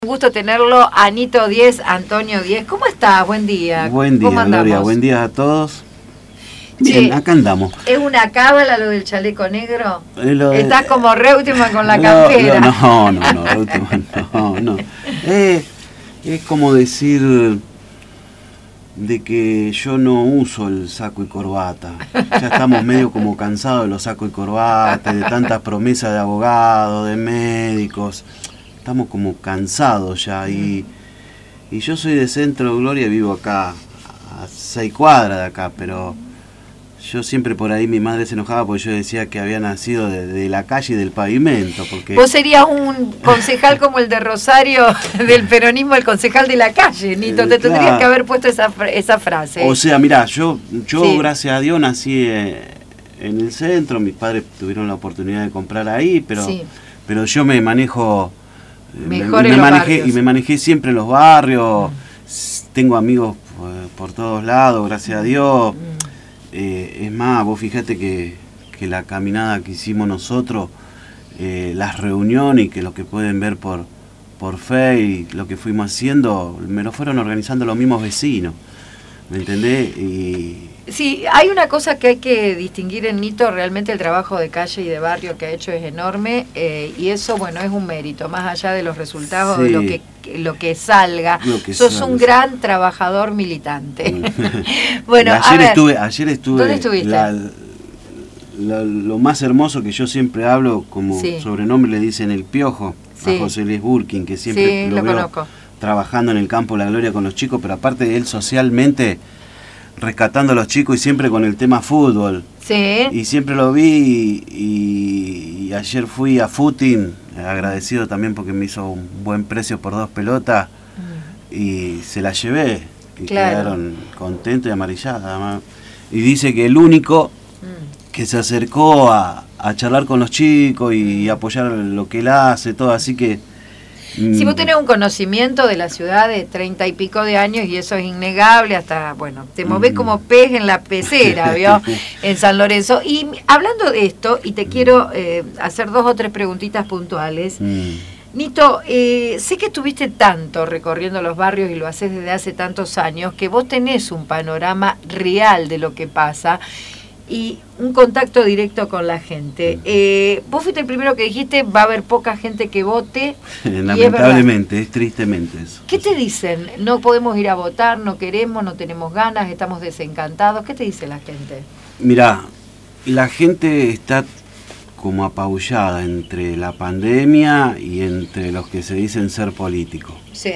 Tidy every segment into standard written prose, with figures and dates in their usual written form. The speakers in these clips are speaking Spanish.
Un gusto tenerlo, Anito Diez, Antonio Diez. ¿Cómo estás? Buen día. Buen día, Gloria. Buen día a todos. Bien, sí, acá andamos. ¿Es una cábala lo del chaleco negro? Estás como Reutemann con la campera. No, Reutemann, no. Es como decir de que yo no uso el saco y corbata. Ya estamos medio como cansados de los sacos y corbata, de tantas promesas de abogados, de médicos. Estamos como cansados ya y yo soy de Centro Gloria, vivo acá a 6 cuadras de acá, pero yo siempre por ahí mi madre se enojaba porque yo decía que había nacido de la calle y del pavimento. Porque vos serías un concejal como el de Rosario del peronismo, el concejal de la calle, Nito, te tendrías claro, que haber puesto esa frase. O sea, mirá, yo sí, gracias a Dios nací en el centro, mis padres tuvieron la oportunidad de comprar ahí, pero, sí, pero yo me manejo... Mejor me manejé siempre en los barrios, tengo amigos por todos lados, gracias a Dios. Es más, vos fíjate que la caminada que hicimos nosotros, las reuniones y que lo que pueden ver por Face, lo que fuimos haciendo, me lo fueron organizando los mismos vecinos, ¿me entendés? Sí, hay una cosa que hay que distinguir en Nito, realmente el trabajo de calle y de barrio que ha hecho es enorme, y eso, bueno, es un mérito, más allá de los resultados, sí, de lo que salga, sos un gran trabajador militante. Bueno, ayer estuve, ¿dónde estuviste? Lo más hermoso que yo siempre hablo, como sobrenombre le dicen el Piojo, a José Luis Burkin, que siempre lo veo conozco, trabajando en el campo La Gloria con los chicos, pero aparte de él socialmente rescatando a los chicos y siempre con el tema fútbol. Sí. Y siempre lo vi y ayer fui a footing, agradecido también porque me hizo un buen precio por 2 pelotas y se las llevé. Y quedaron contentos y amarilladas además. Y dice que el único que se acercó a charlar con los chicos y apoyar lo que él hace, todo, así que... Si vos tenés un conocimiento de la ciudad de 30 y pico de años, y eso es innegable, hasta, bueno, te movés como pez en la pecera, ¿vio? En San Lorenzo. Y hablando de esto, y te quiero hacer 2 o 3 preguntitas puntuales. Nito, sé que estuviste tanto recorriendo los barrios y lo haces desde hace tantos años, que vos tenés un panorama real de lo que pasa y un contacto directo con la gente. Vos fuiste el primero que dijiste, va a haber poca gente que vote. Lamentablemente, es tristemente eso. ¿Qué te dicen? No podemos ir a votar, no queremos, no tenemos ganas, estamos desencantados. ¿Qué te dice la gente? Mirá, la gente está como apabullada entre la pandemia y entre los que se dicen ser políticos. Sí.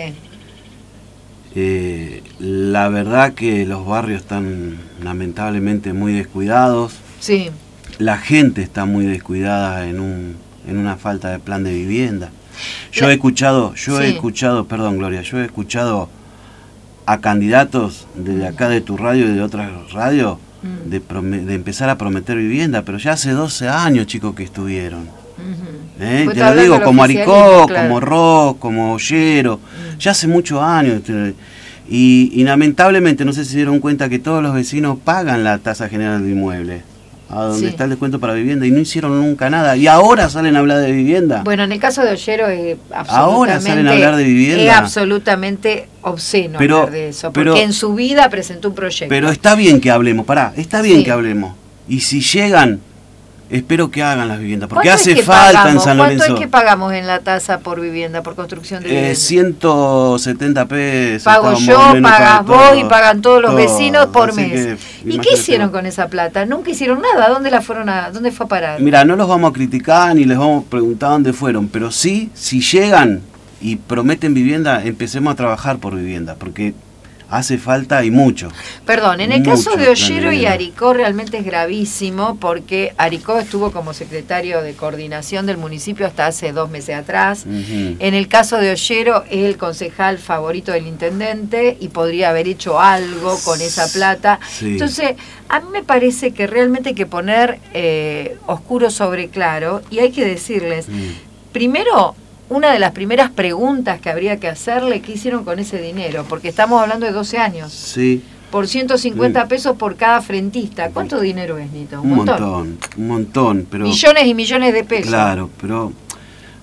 La verdad que los barrios están lamentablemente muy descuidados. Sí. La gente está muy descuidada en una falta de plan de vivienda. Yo he escuchado, perdón Gloria, yo he escuchado a candidatos desde acá de tu radio y de otras radios de empezar a prometer vivienda, pero ya hace 12 años, chicos, que estuvieron. Te lo digo, como Aricó, como Ross, como Ollero, ya hace muchos años. Y lamentablemente, no sé si se dieron cuenta que todos los vecinos pagan la tasa general de inmuebles, a donde está el descuento para vivienda, y no hicieron nunca nada. Y ahora salen a hablar de vivienda. Bueno, en el caso de Ollero es absolutamente... Ahora salen a hablar de vivienda. Es absolutamente obsceno hablar de eso, porque en su vida presentó un proyecto. Pero está bien que hablemos, está bien que hablemos. Y si llegan... Espero que hagan las viviendas, porque hace falta en San Lorenzo. ¿Cuánto es que pagamos en la tasa por vivienda, por construcción de vivienda? 170 pesos. Pago yo, pagas vos y pagan todos los vecinos por mes. ¿Y qué hicieron con esa plata? Nunca hicieron nada. ¿Dónde fue a parar? Mira, no los vamos a criticar ni les vamos a preguntar dónde fueron, pero sí, si llegan y prometen vivienda, empecemos a trabajar por vivienda, porque hace falta y mucho. Perdón, en el caso de Ollero y Aricó realmente es gravísimo, porque Aricó estuvo como secretario de coordinación del municipio hasta hace 2 meses atrás. En el caso de Ollero es el concejal favorito del intendente y podría haber hecho algo con esa plata. Entonces, a mí me parece que realmente hay que poner oscuro sobre claro, y hay que decirles, primero, una de las primeras preguntas que habría que hacerle, ¿qué hicieron con ese dinero? Porque estamos hablando de 12 años. Sí. Por 150 pesos por cada frentista. ¿Cuánto dinero es, Nito? Un montón. Pero... millones y millones de pesos. Claro, pero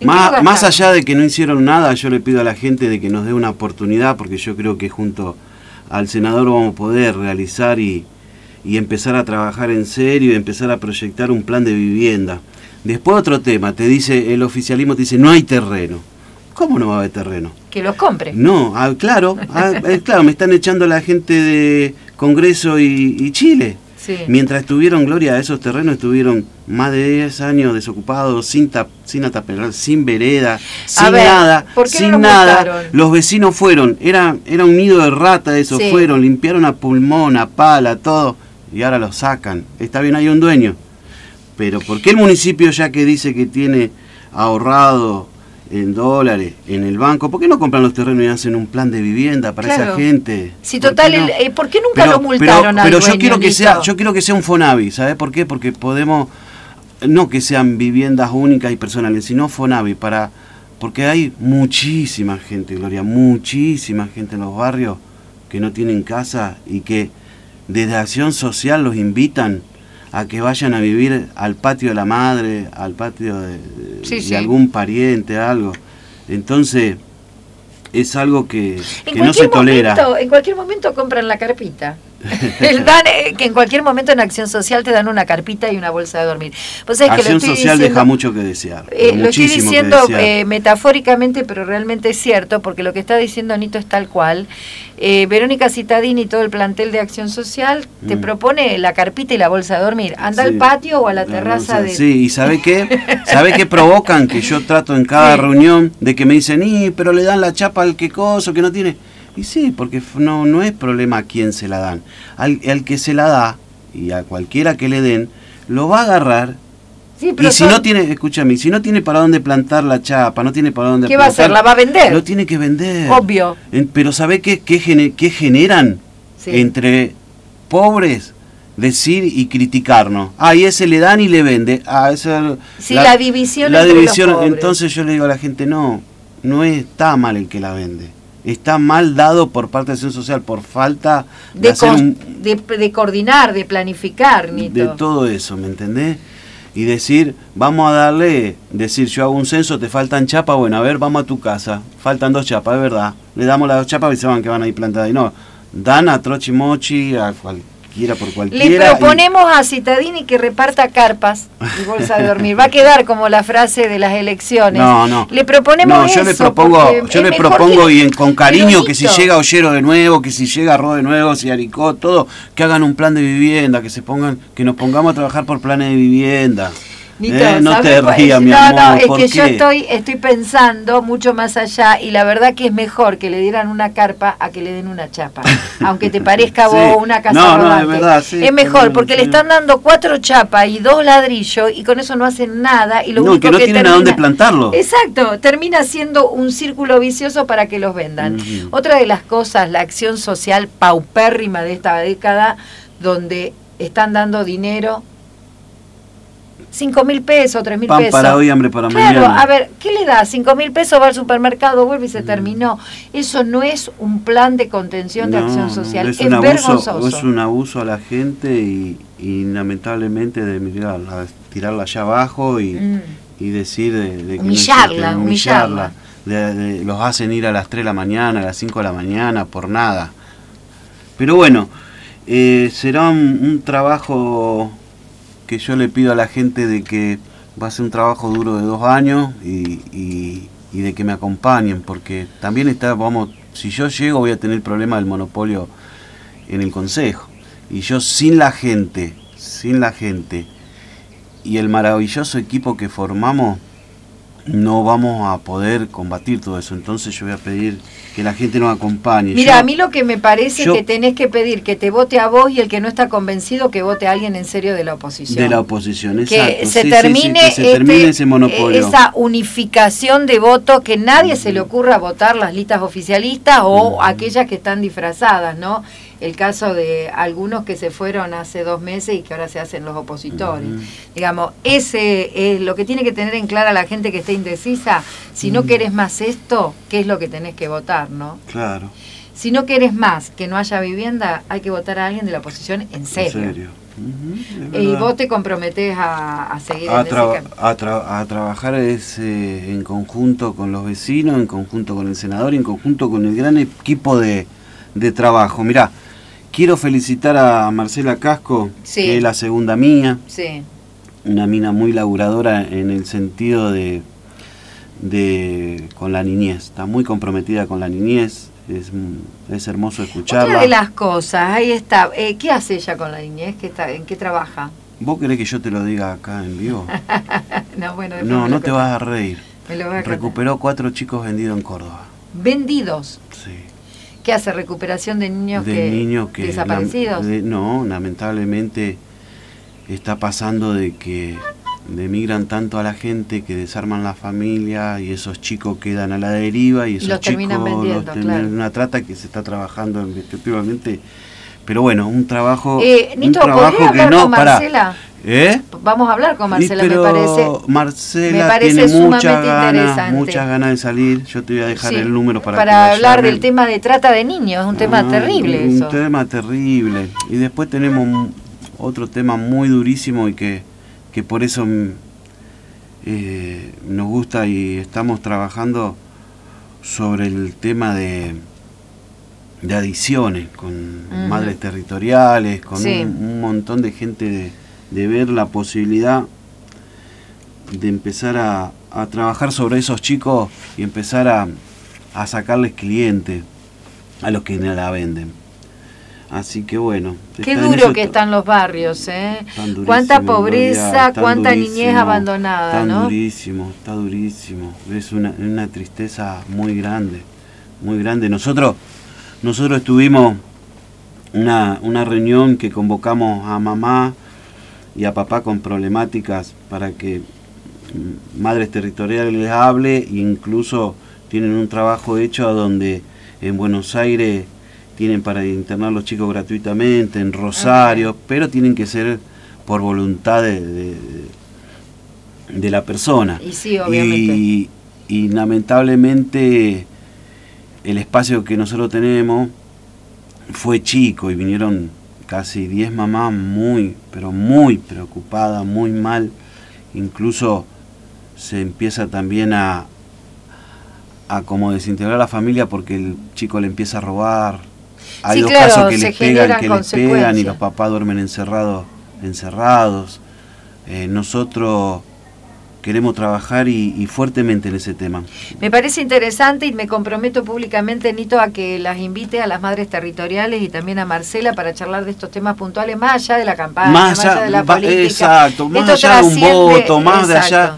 Más allá de que no hicieron nada, yo le pido a la gente de que nos dé una oportunidad, porque yo creo que junto al senador vamos a poder realizar y empezar a trabajar en serio y empezar a proyectar un plan de vivienda. Después otro tema, te dice, el oficialismo te dice, no hay terreno. ¿Cómo no va a haber terreno? Que los compre. No, claro, me están echando la gente de Congreso y Chile. Sí. Mientras estuvieron, Gloria, esos terrenos estuvieron más de 10 años desocupados, sin ataperar, sin vereda, sin nada, sin nada. Los vecinos fueron, era un nido de rata eso, sí. Fueron, limpiaron a pulmón, a pala, todo, y ahora lo sacan. Está bien, hay un dueño. Pero ¿por qué el municipio, ya que dice que tiene ahorrado en dólares en el banco, por qué no compran los terrenos y hacen un plan de vivienda para esa gente? Si total, ¿por qué nunca lo multaron al dueño? Yo quiero que sea un Fonavi, ¿sabes por qué? Porque podemos, no que sean viviendas únicas y personales, sino Fonavi, porque hay muchísima gente, Gloria, muchísima gente en los barrios que no tienen casa y que desde Acción Social los invitan a que vayan a vivir al patio de la madre, al patio de algún pariente, algo. Entonces, es algo que no se tolera. En cualquier momento compran la carpita. Que en cualquier momento en Acción Social te dan una carpita y una bolsa de dormir. Acción Social deja mucho que desear. Lo estoy diciendo metafóricamente, pero realmente es cierto, porque lo que está diciendo Nito es tal cual. Verónica Cittadini y todo el plantel de Acción Social te propone la carpita y la bolsa de dormir. Anda al patio o a la terraza de... Sí, y ¿sabe qué? ¿Sabe qué provocan? Que yo trato en cada reunión de que me dicen, pero le dan la chapa al que coso, que no tiene... Y sí, porque no es problema a quién se la dan. Al que se la da, y a cualquiera que le den, lo va a agarrar. Sí, pero y si no tiene, escúchame, si no tiene para dónde plantar la chapa, no tiene para dónde ¿qué plantar, va a hacer? ¿La va a vender? Lo tiene que vender. Obvio. Pero ¿sabe qué generan entre pobres? Decir y criticarnos. Y ese le dan y le vende. La división entre los pobres. Entonces yo le digo a la gente, no está mal el que la vende. Está mal dado por parte de Acción Social por falta de coordinar, de planificar, Nito. De todo eso, ¿me entendés? Y decir, yo hago un censo, te faltan chapas, bueno, a ver, vamos a tu casa, faltan 2 chapas, es verdad, le damos las 2 chapas y se van que van ahí plantadas, y no, dan a Trochimochi, a cualquiera por cualquiera. Le proponemos a Cittadini que reparta carpas y bolsa de dormir. Va a quedar como la frase de las elecciones. No. Le proponemos yo le propongo con cariño que si llega Ollero de nuevo, que si llega Ro de nuevo, si Aricó, todo, que hagan un plan de vivienda, que nos pongamos a trabajar por planes de vivienda. Nito, no te rías, mi amor. Es que yo estoy pensando mucho más allá y la verdad que es mejor que le dieran una carpa a que le den una chapa. Aunque te parezca vos una casa rodante. Es verdad, sí, es mejor porque le están dando 4 chapas y 2 ladrillos y con eso no hacen nada. Y lo único que no tienen a dónde plantarlo. Exacto, termina siendo un círculo vicioso para que los vendan. Otra de las cosas, la acción social paupérrima de esta década, donde están dando dinero... 5.000 pesos, 3.000 pesos. Pan para hoy, hambre para mañana. Claro, a ver, ¿qué le da? 5.000 pesos, va al supermercado, vuelve y se terminó. Eso no es un plan de contención de acción social, es vergonzoso. Es un abuso a la gente y lamentablemente de tirarla allá abajo y decir de que humillarla. Los hacen ir a las 3 de la mañana, a las 5 de la mañana, por nada. Pero bueno, será un trabajo... que yo le pido a la gente de que va a ser un trabajo duro de 2 años y de que me acompañen, porque también si yo llego voy a tener el problema del monopolio en el Consejo, y yo sin la gente y el maravilloso equipo que formamos, no vamos a poder combatir todo eso. Entonces yo voy a pedir que la gente nos acompañe. Mira, a mí lo que me parece que tenés que pedir que te vote a vos y el que no está convencido que vote a alguien en serio de la oposición. De la oposición, exacto. Que se termine ese monopolio. Esa unificación de voto, que nadie se le ocurra votar las listas oficialistas o aquellas que están disfrazadas, ¿no? El caso de algunos que se fueron hace 2 meses y que ahora se hacen los opositores. Digamos, ese es lo que tiene que tener en clara la gente que está indecisa. Si no querés más esto, ¿qué es lo que tenés que votar, no? Claro. Si no querés más que no haya vivienda, hay que votar a alguien de la oposición en serio. Y vos te comprometés a seguir en ese camino. A trabajar en conjunto con los vecinos, en conjunto con el senador y en conjunto con el gran equipo de trabajo. Mirá, quiero felicitar a Marcela Casco, que es la segunda mía. Sí. Una mina muy laburadora en el sentido de con la niñez. Está muy comprometida con la niñez. Es hermoso escucharla. Otra de las cosas, ahí está. ¿Qué hace ella con la niñez? ¿En qué trabaja? ¿Vos querés que yo te lo diga acá en vivo? No, bueno, no te vas a reír. Me lo vas a Recuperó 4 chicos vendidos en Córdoba. ¿Vendidos? Sí. ¿Qué hace? ¿Recuperación de niños que desaparecidos? No, lamentablemente está pasando de que emigran tanto a la gente que desarman la familia y esos chicos quedan a la deriva y esos los chicos terminan vendiendo, claro. Una trata que se está trabajando efectivamente, pero bueno, un trabajo Nito, un trabajo ¿podría hablar con Marcela? Vamos a hablar con Marcela, pero me parece. Marcela tiene muchas ganas de salir. Yo te voy a dejar el número para hablar del tema de trata de niños, es un tema terrible eso. Un tema terrible. Y después tenemos otro tema muy durísimo y que por eso nos gusta y estamos trabajando sobre el tema de adicciones con madres territoriales, con un montón de gente de ver la posibilidad de empezar a trabajar sobre esos chicos y empezar a sacarles clientes a los que la venden. Así que bueno. Qué duro que están los barrios, ¿eh? Cuánta pobreza, cuánta niñez abandonada, ¿no? Está durísimo. Es una tristeza muy grande, muy grande. Nosotros tuvimos una reunión que convocamos a mamá y a papá con problemáticas para que Madres Territoriales les hable, e incluso tienen un trabajo hecho donde en Buenos Aires tienen para internar los chicos gratuitamente, en Rosario, pero tienen que ser por voluntad de la persona. Y sí, obviamente. Y lamentablemente el espacio que nosotros tenemos fue chico y vinieron casi 10 mamás pero muy preocupadas, muy mal. Incluso se empieza también a como desintegrar la familia porque el chico le empieza a robar. Hay dos casos que les pegan y los papás duermen encerrados. Nosotros queremos trabajar y fuertemente en ese tema. Me parece interesante y me comprometo públicamente, Nito, a que las invite a las madres territoriales y también a Marcela para charlar de estos temas puntuales, más allá de la campaña, más allá de la política. Exacto, más allá de un voto, más allá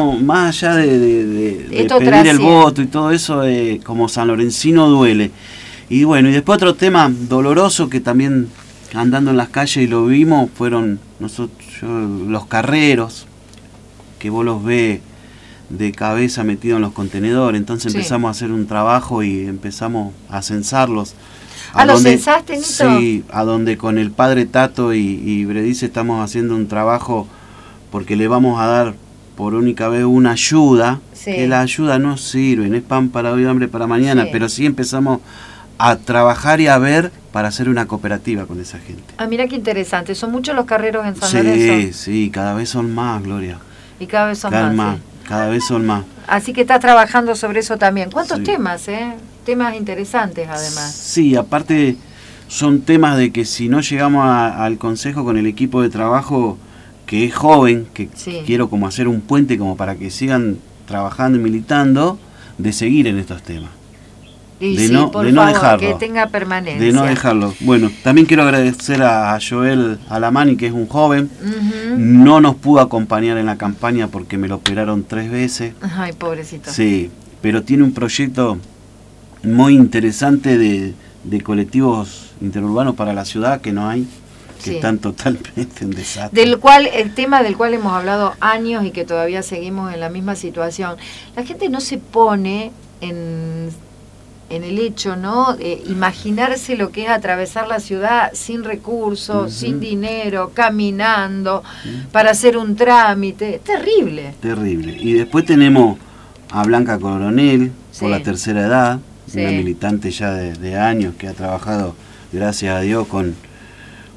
de pedir el voto y todo eso, como sanlorencino duele. Y bueno, y después otro tema doloroso que también andando en las calles y lo vimos, fueron los carreros, que vos los ves de cabeza metidos en los contenedores. Entonces empezamos a hacer un trabajo y empezamos a censarlos. ¿Los censaste, Nito? Sí, a donde con el padre Tato y Bredice estamos haciendo un trabajo porque le vamos a dar por única vez una ayuda, que la ayuda no sirve, no es pan para hoy, hambre para mañana, pero sí empezamos a trabajar y a ver para hacer una cooperativa con esa gente. Mira qué interesante, ¿son muchos los carreros en San Lorenzo? Sí, cada vez son más, Gloria. Y cada vez son más. Cada vez son más. Así que estás trabajando sobre eso también. ¿Cuántos temas, Temas interesantes, además. Sí, aparte son temas de que si no llegamos al consejo con el equipo de trabajo, que es joven, que quiero como hacer un puente como para que sigan trabajando y militando, de seguir en estos temas. Y de no dejarlo, que tenga permanencia. De no dejarlo. Bueno, también quiero agradecer a Joel Alamani, que es un joven. No nos pudo acompañar en la campaña porque me lo operaron 3 veces. Ay, pobrecito. Sí, pero tiene un proyecto muy interesante de colectivos interurbanos para la ciudad que no hay, que están totalmente en desastre. El tema del cual hemos hablado años y que todavía seguimos en la misma situación. La gente no se pone en el hecho, ¿no? Imaginarse lo que es atravesar la ciudad sin recursos, sin dinero, caminando, para hacer un trámite. Terrible. Terrible. Y después tenemos a Blanca Coronel, por la tercera edad, una militante ya de años que ha trabajado, gracias a Dios, con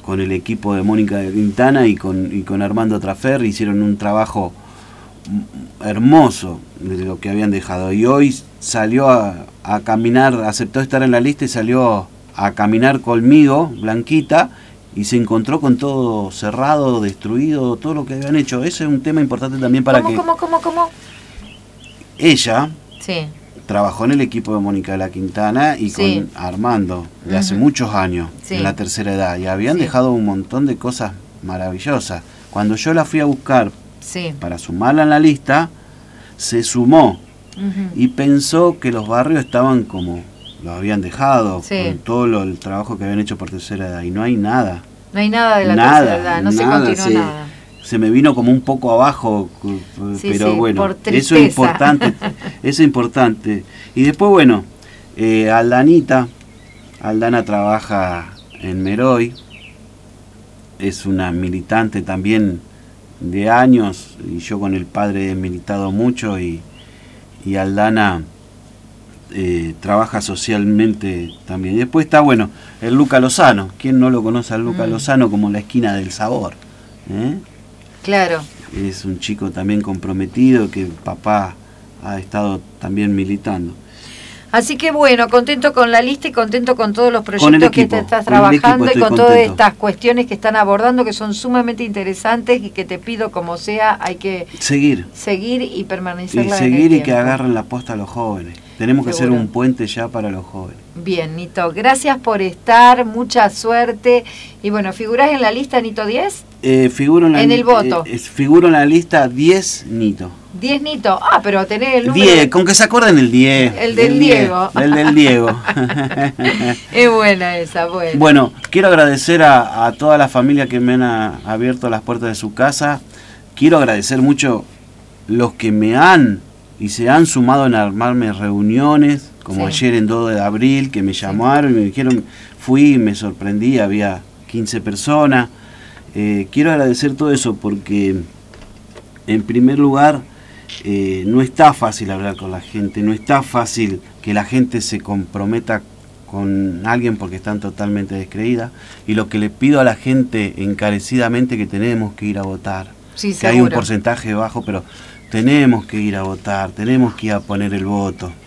con el equipo de Mónica de Quintana y con Armando Trafer, hicieron un trabajo hermoso de lo que habían dejado. Y hoy salió a caminar, aceptó estar en la lista y salió a caminar conmigo, Blanquita, y se encontró con todo cerrado, destruido, todo lo que habían hecho. Ese es un tema importante también para ¿Cómo? Ella sí. trabajó en el equipo de Mónica de la Quintana y con Armando de hace muchos años, en la tercera edad, y habían dejado un montón de cosas maravillosas. Cuando yo la fui a buscar para sumarla en la lista, se sumó y pensó que los barrios estaban como los habían dejado, con todo el trabajo que habían hecho por tercera edad, y no hay nada. No hay nada de la tercera edad, no se continuó nada. Se me vino como un poco abajo, pero bueno, eso es importante, eso es importante. Y después, bueno, Aldana trabaja en Meroy, es una militante también de años, y yo con el padre he militado mucho, y Aldana trabaja socialmente también. Y después está, bueno, el Luca Lozano. ¿Quién no lo conoce al Luca Lozano como la esquina del sabor? Claro. Es un chico también comprometido, que papá ha estado también militando. Así que bueno, contento con la lista y contento con todos los proyectos que te estás trabajando y con todas estas cuestiones que están abordando, que son sumamente interesantes y que te pido, como sea, hay que seguir y permanecer. Y seguir y que agarren la posta a los jóvenes. Tenemos que hacer un puente ya para los jóvenes. Bien, Nito, gracias por estar, mucha suerte. Y bueno, ¿figurás en la lista, Nito 10? Figuro en el voto. Figuro en la lista 10 Nito. 10 Nito. Ah, pero tenés el número. 10, con que se acuerden el 10. El del Diego. El del Diego. Es buena esa, buena. Bueno, quiero agradecer a toda la familia que me han abierto las puertas de su casa. Quiero agradecer mucho los que me han y se han sumado en armarme reuniones, como ayer en 2 de abril, que me llamaron y me dijeron, fui y me sorprendí, había 15 personas. Quiero agradecer todo eso porque, en primer lugar, no está fácil hablar con la gente, no está fácil que la gente se comprometa con alguien porque están totalmente descreídas, y lo que le pido a la gente encarecidamente, que tenemos que ir a votar, que hay un porcentaje bajo, pero tenemos que ir a votar, tenemos que ir a poner el voto.